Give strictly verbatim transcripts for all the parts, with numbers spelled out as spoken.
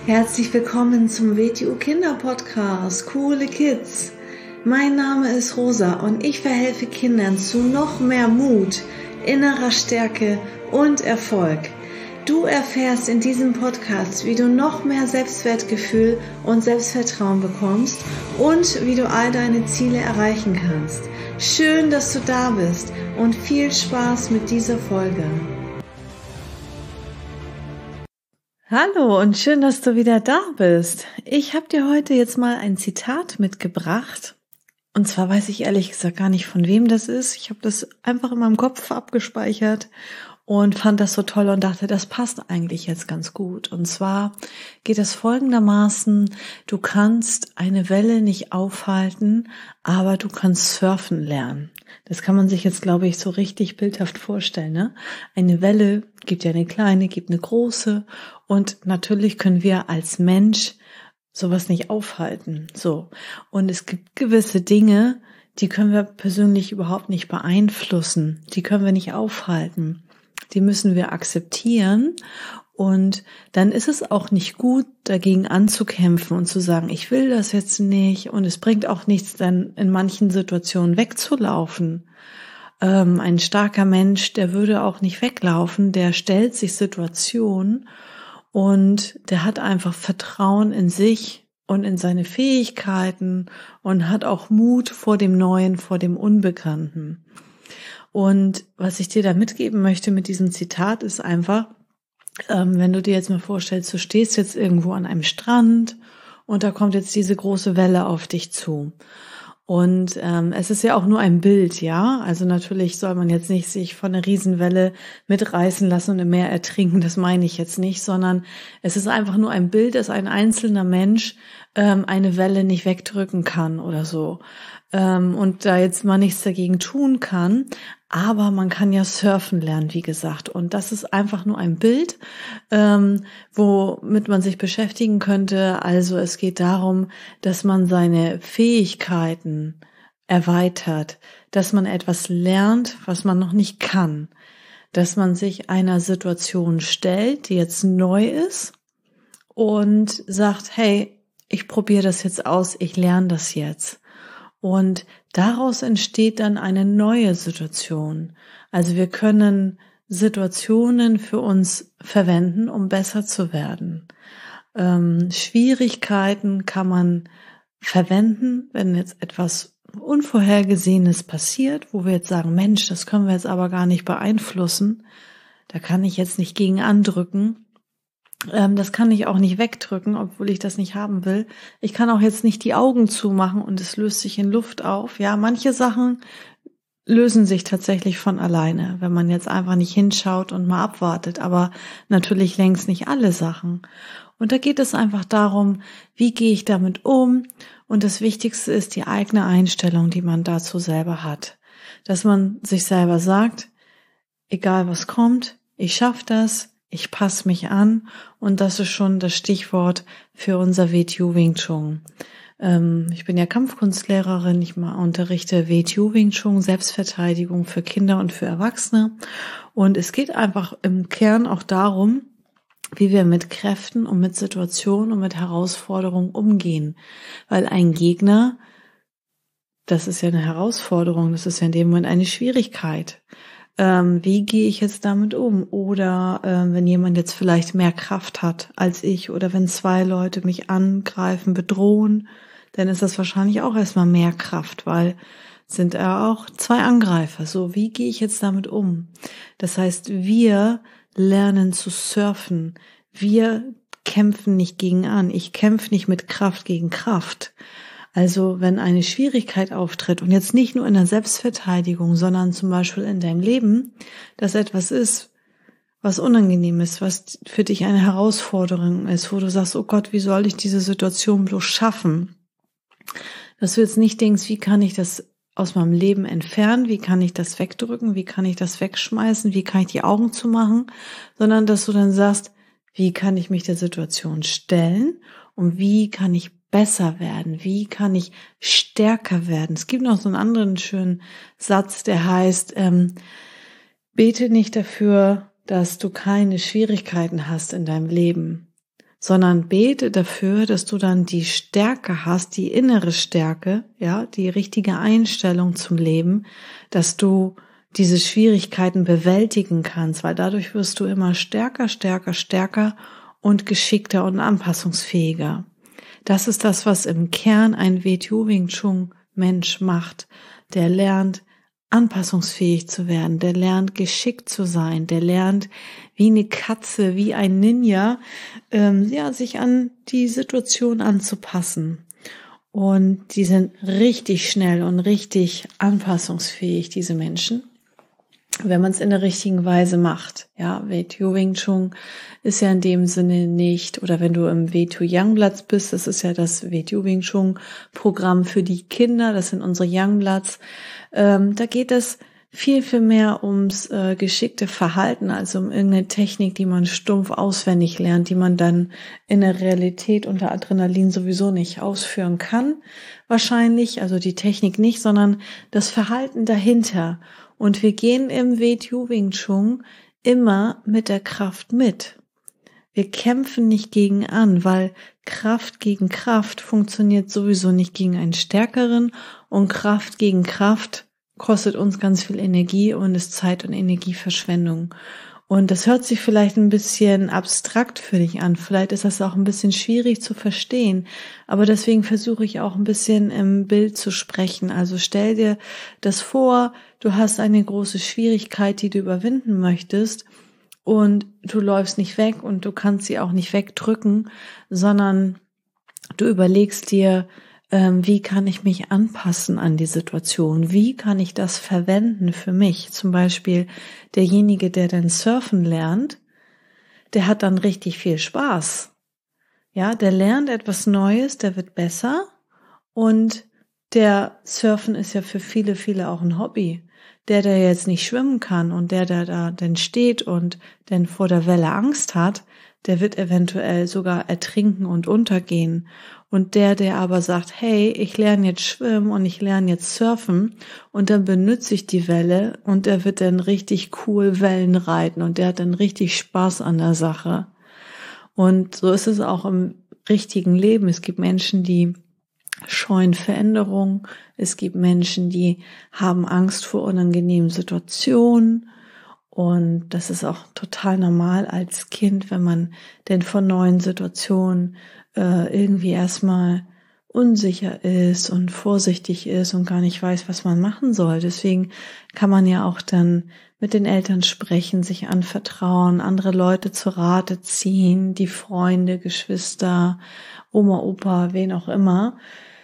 Herzlich willkommen zum W T U Kinder Podcast, Coole Kids. Mein Name ist Rosa und ich verhelfe Kindern zu noch mehr Mut, innerer Stärke und Erfolg. Du erfährst in diesem Podcast, wie du noch mehr Selbstwertgefühl und Selbstvertrauen bekommst und wie du all deine Ziele erreichen kannst. Schön, dass du da bist und viel Spaß mit dieser Folge. Hallo und schön, dass du wieder da bist. Ich habe dir heute jetzt mal ein Zitat mitgebracht. Und zwar weiß ich ehrlich gesagt gar nicht, von wem das ist. Ich habe das einfach in meinem Kopf abgespeichert und fand das so toll und dachte, das passt eigentlich jetzt ganz gut. Und zwar geht es folgendermaßen: Du kannst eine Welle nicht aufhalten, aber du kannst surfen lernen. Das kann man sich jetzt, glaube ich, so richtig bildhaft vorstellen, ne? Eine Welle gibt ja eine kleine, gibt eine große, und natürlich können wir als Mensch sowas nicht aufhalten. So. Und es gibt gewisse Dinge, die können wir persönlich überhaupt nicht beeinflussen. Die können wir nicht aufhalten. Die müssen wir akzeptieren. Und dann ist es auch nicht gut, dagegen anzukämpfen und zu sagen, ich will das jetzt nicht. Und es bringt auch nichts, dann in manchen Situationen wegzulaufen. Ähm, ein starker Mensch, der würde auch nicht weglaufen, der stellt sich Situationen und der hat einfach Vertrauen in sich und in seine Fähigkeiten und hat auch Mut vor dem Neuen, vor dem Unbekannten. Und was ich dir da mitgeben möchte mit diesem Zitat ist einfach, ähm, wenn du dir jetzt mal vorstellst, du stehst jetzt irgendwo an einem Strand und da kommt jetzt diese große Welle auf dich zu. Und ähm, es ist ja auch nur ein Bild, ja. Also natürlich soll man jetzt nicht sich von einer Riesenwelle mitreißen lassen und im Meer ertrinken, das meine ich jetzt nicht, sondern es ist einfach nur ein Bild, dass ein einzelner Mensch ähm, eine Welle nicht wegdrücken kann oder so. Ähm, und da jetzt mal nichts dagegen tun kann. Aber man kann ja surfen lernen, wie gesagt. Und das ist einfach nur ein Bild, ähm, womit man sich beschäftigen könnte. Also es geht darum, dass man seine Fähigkeiten erweitert, dass man etwas lernt, was man noch nicht kann, dass man sich einer Situation stellt, die jetzt neu ist und sagt, hey, ich probiere das jetzt aus, ich lerne das jetzt. Und daraus entsteht dann eine neue Situation. Also wir können Situationen für uns verwenden, um besser zu werden. Ähm, Schwierigkeiten kann man verwenden, wenn jetzt etwas Unvorhergesehenes passiert, wo wir jetzt sagen, Mensch, das können wir jetzt aber gar nicht beeinflussen. Da kann ich jetzt nicht gegen andrücken. Das kann ich auch nicht wegdrücken, obwohl ich das nicht haben will. Ich kann auch jetzt nicht die Augen zumachen und es löst sich in Luft auf. Ja, manche Sachen lösen sich tatsächlich von alleine, wenn man jetzt einfach nicht hinschaut und mal abwartet. Aber natürlich längst nicht alle Sachen. Und da geht es einfach darum, wie gehe ich damit um? Und das Wichtigste ist die eigene Einstellung, die man dazu selber hat. Dass man sich selber sagt, egal was kommt, ich schaffe das. Ich passe mich an, und das ist schon das Stichwort für unser W T U Wing Chun. Ähm, ich bin ja Kampfkunstlehrerin, ich unterrichte W T U Wing Chun, Selbstverteidigung für Kinder und für Erwachsene. Und es geht einfach im Kern auch darum, wie wir mit Kräften und mit Situationen und mit Herausforderungen umgehen. Weil ein Gegner, das ist ja eine Herausforderung, das ist ja in dem Moment eine Schwierigkeit. Ähm, wie gehe ich jetzt damit um? Oder äh, wenn jemand jetzt vielleicht mehr Kraft hat als ich, oder wenn zwei Leute mich angreifen, bedrohen, dann ist das wahrscheinlich auch erstmal mehr Kraft, weil sind ja auch zwei Angreifer. So, wie gehe ich jetzt damit um? Das heißt, wir lernen zu surfen. Wir kämpfen nicht gegen an. Ich kämpfe nicht mit Kraft gegen Kraft. Also wenn eine Schwierigkeit auftritt, und jetzt nicht nur in der Selbstverteidigung, sondern zum Beispiel in deinem Leben, dass etwas ist, was unangenehm ist, was für dich eine Herausforderung ist, wo du sagst, oh Gott, wie soll ich diese Situation bloß schaffen? Dass du jetzt nicht denkst, wie kann ich das aus meinem Leben entfernen, wie kann ich das wegdrücken, wie kann ich das wegschmeißen, wie kann ich die Augen zumachen, sondern dass du dann sagst, wie kann ich mich der Situation stellen und wie kann ich besser werden? Wie kann ich stärker werden? Es gibt noch so einen anderen schönen Satz, der heißt, ähm, bete nicht dafür, dass du keine Schwierigkeiten hast in deinem Leben, sondern bete dafür, dass du dann die Stärke hast, die innere Stärke, ja, die richtige Einstellung zum Leben, dass du diese Schwierigkeiten bewältigen kannst, weil dadurch wirst du immer stärker, stärker, stärker und geschickter und anpassungsfähiger. Das ist das, was im Kern ein W T O Wing Chun Mensch macht. Der lernt, anpassungsfähig zu werden, der lernt, geschickt zu sein, der lernt, wie eine Katze, wie ein Ninja, ähm, ja, sich an die Situation anzupassen. Und die sind richtig schnell und richtig anpassungsfähig, diese Menschen, wenn man es in der richtigen Weise macht. Ja, W T O Wing Chun ist ja in dem Sinne nicht, oder wenn du im W T O Youngbloods bist, das ist ja das W T O Wing Chun Programm für die Kinder, das sind unsere Youngbloods, ähm, da geht es viel, viel mehr ums äh, geschickte Verhalten, also um irgendeine Technik, die man stumpf auswendig lernt, die man dann in der Realität unter Adrenalin sowieso nicht ausführen kann, wahrscheinlich, also die Technik nicht, sondern das Verhalten dahinter. Und wir gehen im W T O Wing Chun immer mit der Kraft mit. Wir kämpfen nicht gegen an, weil Kraft gegen Kraft funktioniert sowieso nicht gegen einen Stärkeren und Kraft gegen Kraft kostet uns ganz viel Energie und ist Zeit- und Energieverschwendung. Und das hört sich vielleicht ein bisschen abstrakt für dich an. Vielleicht ist das auch ein bisschen schwierig zu verstehen. Aber deswegen versuche ich auch ein bisschen im Bild zu sprechen. Also stell dir das vor, du hast eine große Schwierigkeit, die du überwinden möchtest. Und du läufst nicht weg und du kannst sie auch nicht wegdrücken, sondern du überlegst dir, ähm, wie kann ich mich anpassen an die Situation? Wie kann ich das verwenden für mich? Zum Beispiel derjenige, der dann surfen lernt, der hat dann richtig viel Spaß. Ja, der lernt etwas Neues, der wird besser und der Surfen ist ja für viele, viele auch ein Hobby. Der, der jetzt nicht schwimmen kann und der, der da dann steht und dann vor der Welle Angst hat, der wird eventuell sogar ertrinken und untergehen. Und der, der aber sagt, hey, ich lerne jetzt schwimmen und ich lerne jetzt surfen und dann benutze ich die Welle und der wird dann richtig cool Wellen reiten und der hat dann richtig Spaß an der Sache. Und so ist es auch im richtigen Leben. Es gibt Menschen, die scheuen Veränderung. Es gibt Menschen, die haben Angst vor unangenehmen Situationen. Und das ist auch total normal als Kind, wenn man denn von neuen Situationen äh, irgendwie erstmal unsicher ist und vorsichtig ist und gar nicht weiß, was man machen soll. Deswegen kann man ja auch dann mit den Eltern sprechen, sich anvertrauen, andere Leute zu Rate ziehen, die Freunde, Geschwister, Oma, Opa, wen auch immer.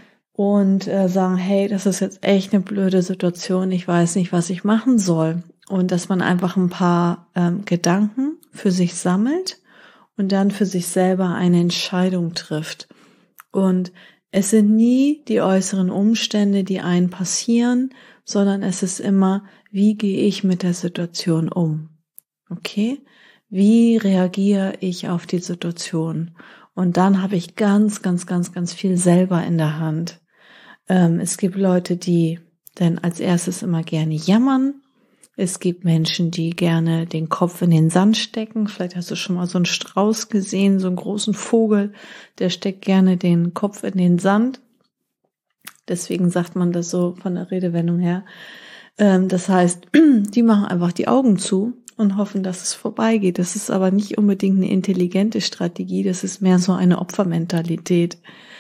Und äh, sagen, hey, das ist jetzt echt eine blöde Situation, ich weiß nicht, was ich machen soll. Und dass man einfach ein paar ähm, Gedanken für sich sammelt und dann für sich selber eine Entscheidung trifft. Und es sind nie die äußeren Umstände, die einen passieren, sondern es ist immer, wie gehe ich mit der Situation um? Okay? Wie reagiere ich auf die Situation? Und dann habe ich ganz, ganz, ganz, ganz viel selber in der Hand. Ähm, es gibt Leute, die dann als erstes immer gerne jammern. Es gibt Menschen, die gerne den Kopf in den Sand stecken. Vielleicht hast du schon mal so einen Strauß gesehen, so einen großen Vogel, der steckt gerne den Kopf in den Sand. Deswegen sagt man das so von der Redewendung her. Ähm, das heißt, die machen einfach die Augen zu und hoffen, dass es vorbeigeht. Das ist aber nicht unbedingt eine intelligente Strategie, das ist mehr so eine Opfermentalität.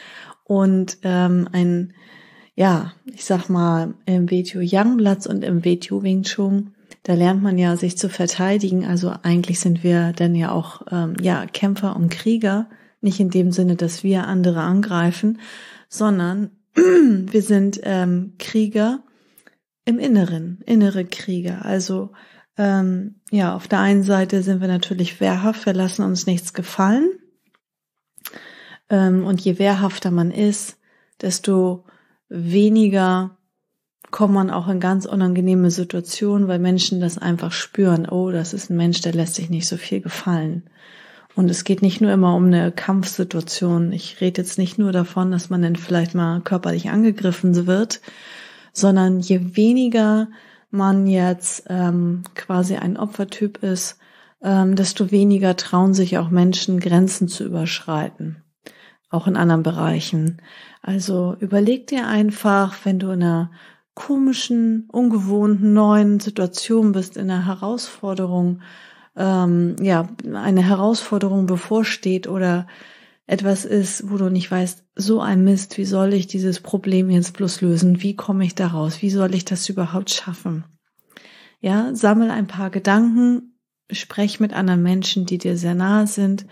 Und ähm, ein, ja, ich sag mal, im W T O Youngbloods und im W T O Wing Chun, da lernt man ja, sich zu verteidigen. Also eigentlich sind wir dann ja auch ähm, ja Kämpfer und Krieger, nicht in dem Sinne, dass wir andere angreifen, sondern wir sind ähm, Krieger im Inneren, innere Krieger. Also ähm, ja, auf der einen Seite sind wir natürlich wehrhaft, wir lassen uns nichts gefallen. Ähm, und je wehrhafter man ist, desto weniger kommt man auch in ganz unangenehme Situationen, weil Menschen das einfach spüren. Oh, das ist ein Mensch, der lässt sich nicht so viel gefallen. Und es geht nicht nur immer um eine Kampfsituation. Ich rede jetzt nicht nur davon, dass man dann vielleicht mal körperlich angegriffen wird, sondern je weniger man jetzt ähm, quasi ein Opfertyp ist, ähm, desto weniger trauen sich auch Menschen, Grenzen zu überschreiten, auch in anderen Bereichen. Also überleg dir einfach, wenn du in einer komischen, ungewohnten, neuen Situation bist, in einer Herausforderung, ähm, ja, eine Herausforderung bevorsteht oder etwas ist, wo du nicht weißt, so ein Mist, wie soll ich dieses Problem jetzt bloß lösen? Wie komme ich da raus? Wie soll ich das überhaupt schaffen? Ja, sammel ein paar Gedanken, sprech mit anderen Menschen, die dir sehr nahe sind,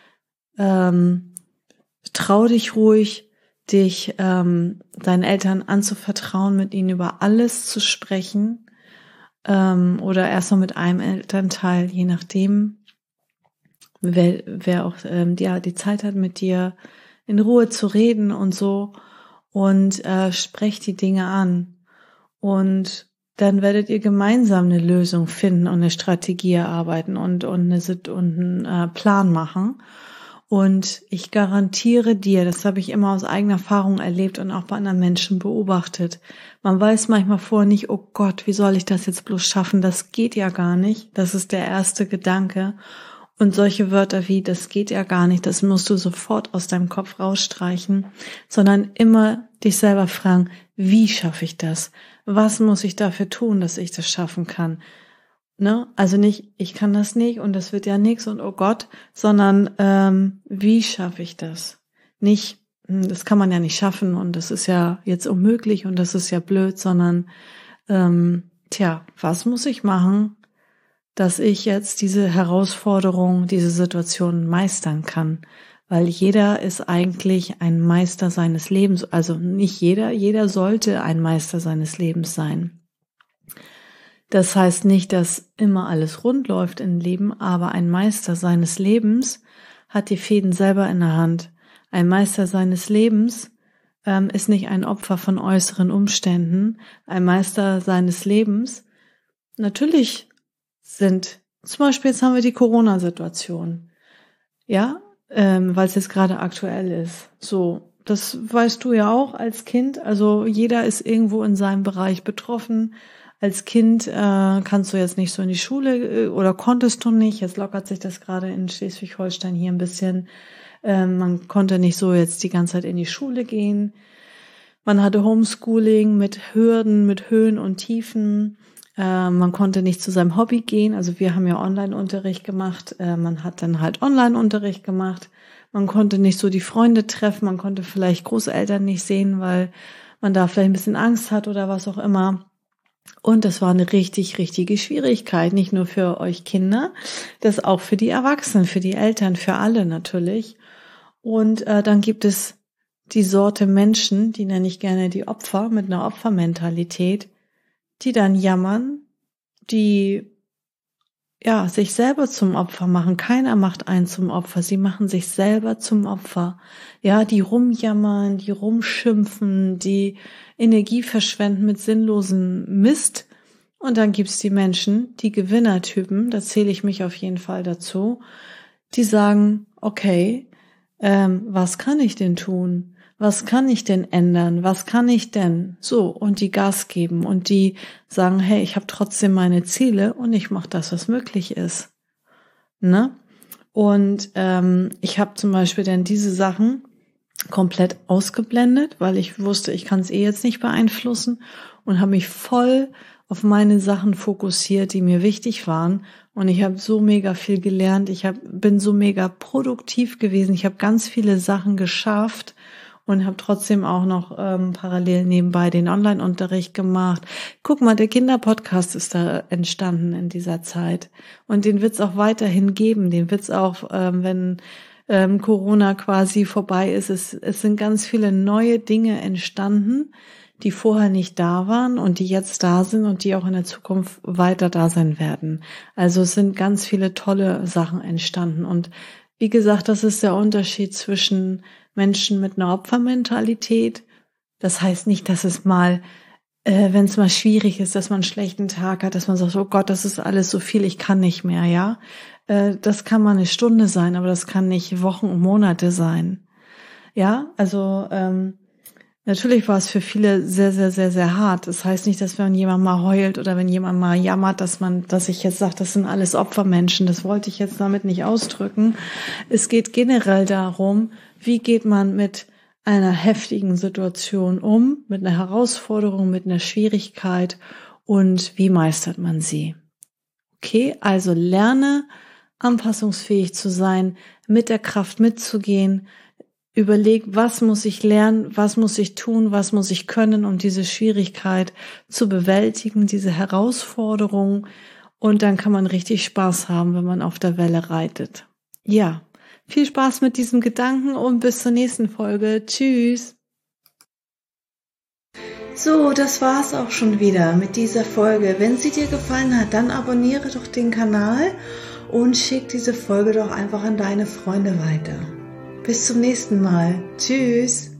ähm, trau dich ruhig, dich ähm, deinen Eltern anzuvertrauen, mit ihnen über alles zu sprechen, ähm, oder erst mal mit einem Elternteil, je nachdem, wer, wer auch ähm, ja, die Zeit hat, mit dir in Ruhe zu reden und so, und äh, sprech die Dinge an. Und dann werdet ihr gemeinsam eine Lösung finden und eine Strategie erarbeiten und, und, eine, und einen äh, Plan machen. Und ich garantiere dir, das habe ich immer aus eigener Erfahrung erlebt und auch bei anderen Menschen beobachtet. Man weiß manchmal vorher nicht, oh Gott, wie soll ich das jetzt bloß schaffen? Das geht ja gar nicht. Das ist der erste Gedanke. Und solche Wörter wie, das geht ja gar nicht, das musst du sofort aus deinem Kopf rausstreichen, sondern immer dich selber fragen, wie schaffe ich das? Was muss ich dafür tun, dass ich das schaffen kann? Ne? Also nicht, ich kann das nicht und das wird ja nichts und oh Gott, sondern ähm, wie schaffe ich das? Nicht, das kann man ja nicht schaffen und das ist ja jetzt unmöglich und das ist ja blöd, sondern ähm, tja, was muss ich machen, dass ich jetzt diese Herausforderung, diese Situation meistern kann? Weil jeder ist eigentlich ein Meister seines Lebens, also nicht jeder, jeder sollte ein Meister seines Lebens sein. Das heißt nicht, dass immer alles rund läuft im Leben, aber ein Meister seines Lebens hat die Fäden selber in der Hand. Ein Meister seines Lebens ähm, ist nicht ein Opfer von äußeren Umständen. Ein Meister seines Lebens, natürlich sind, zum Beispiel jetzt haben wir die Corona-Situation, ja, ähm, weil es jetzt gerade aktuell ist. So, das weißt du ja auch als Kind, also jeder ist irgendwo in seinem Bereich betroffen. Als Kind äh, kannst du jetzt nicht so in die Schule äh, oder konntest du nicht. Jetzt lockert sich das gerade in Schleswig-Holstein hier ein bisschen. Ähm, man konnte nicht so jetzt die ganze Zeit in die Schule gehen. Man hatte Homeschooling mit Hürden, mit Höhen und Tiefen. Äh, man konnte nicht zu seinem Hobby gehen. Also wir haben ja Online-Unterricht gemacht. Äh, man hat dann halt Online-Unterricht gemacht. Man konnte nicht so die Freunde treffen. Man konnte vielleicht Großeltern nicht sehen, weil man da vielleicht ein bisschen Angst hat oder was auch immer. Und das war eine richtig, richtige Schwierigkeit, nicht nur für euch Kinder, das auch für die Erwachsenen, für die Eltern, für alle natürlich. Und äh, dann gibt es die Sorte Menschen, die nenne ich gerne die Opfer, mit einer Opfermentalität, die dann jammern, die ja sich selber zum Opfer machen. Keiner macht einen zum Opfer, sie machen sich selber zum Opfer. Ja, die rumjammern, die rumschimpfen, die Energie verschwenden mit sinnlosen Mist. Und dann gibt's die Menschen, die Gewinnertypen, da zähle ich mich auf jeden Fall dazu, die sagen, okay, ähm, was kann ich denn tun? Was kann ich denn ändern? Was kann ich denn? So, und die Gas geben und die sagen, hey, ich habe trotzdem meine Ziele und ich mache das, was möglich ist. Ne? Und ähm, ich habe zum Beispiel dann diese Sachen komplett ausgeblendet, weil ich wusste, ich kann es eh jetzt nicht beeinflussen und habe mich voll auf meine Sachen fokussiert, die mir wichtig waren. Und ich habe so mega viel gelernt. Ich hab, bin so mega produktiv gewesen. Ich habe ganz viele Sachen geschafft und habe trotzdem auch noch ähm, parallel nebenbei den Online-Unterricht gemacht. Guck mal, der Kinderpodcast ist da entstanden in dieser Zeit. Und den wird's auch weiterhin geben. Den wird's auch, ähm, wenn ähm, Corona quasi vorbei ist. Es, es sind ganz viele neue Dinge entstanden, die vorher nicht da waren und die jetzt da sind und die auch in der Zukunft weiter da sein werden. Also es sind ganz viele tolle Sachen entstanden. Und wie gesagt, das ist der Unterschied zwischen Menschen mit einer Opfermentalität. Das heißt nicht, dass es mal, äh, wenn es mal schwierig ist, dass man einen schlechten Tag hat, dass man sagt, oh Gott, das ist alles so viel, ich kann nicht mehr, ja. Äh, das kann mal eine Stunde sein, aber das kann nicht Wochen und Monate sein. Ja, also ähm, Natürlich war es für viele sehr, sehr, sehr, sehr hart. Das heißt nicht, dass wenn jemand mal heult oder wenn jemand mal jammert, dass man, dass ich jetzt sage, das sind alles Opfermenschen. Das wollte ich jetzt damit nicht ausdrücken. Es geht generell darum, wie geht man mit einer heftigen Situation um, mit einer Herausforderung, mit einer Schwierigkeit und wie meistert man sie. Okay, also lerne, anpassungsfähig zu sein, mit der Kraft mitzugehen. Überleg, was muss ich lernen, was muss ich tun, was muss ich können, um diese Schwierigkeit zu bewältigen, diese Herausforderung. Und dann kann man richtig Spaß haben, wenn man auf der Welle reitet. Ja, viel Spaß mit diesem Gedanken und bis zur nächsten Folge. Tschüss. So, das war's auch schon wieder mit dieser Folge. Wenn sie dir gefallen hat, dann abonniere doch den Kanal und schick diese Folge doch einfach an deine Freunde weiter. Bis zum nächsten Mal. Tschüss.